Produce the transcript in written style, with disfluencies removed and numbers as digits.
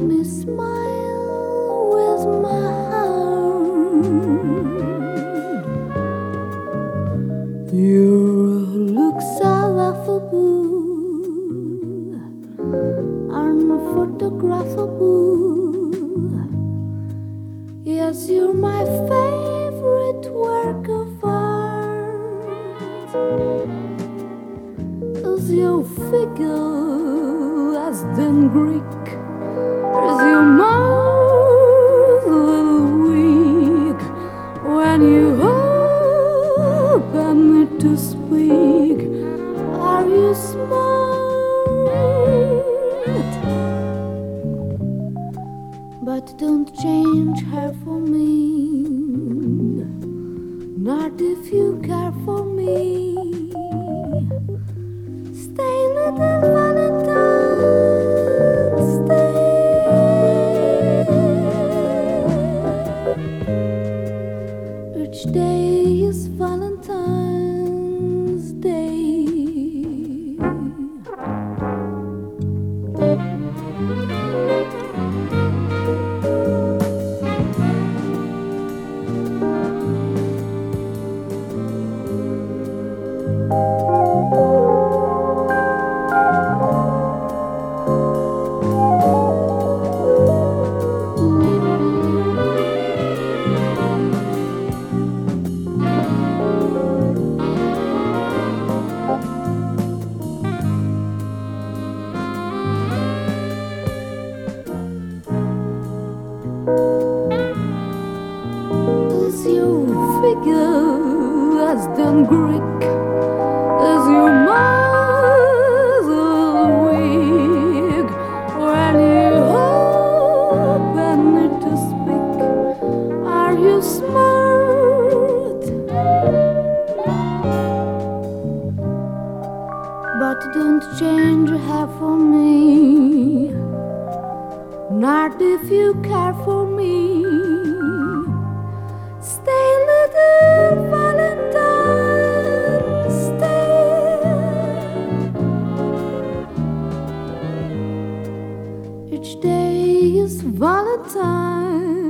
me smile with my heart. Your looks are laughable, unphotographable. Yes, you're my favorite work of art. As your figure as than Greek, as your mouth a little weak when you open it to speak. Are you smart? But don't change her for me, not if you care for me. Stay, little Valentine, stay. Each day is Valentine's Day. As your figure as than Greek, as your mouth weak when you open it to speak. Are you smart? But don't change her for me, not if you care for me. Stay, little Valentine, stay. Each day is Valentine.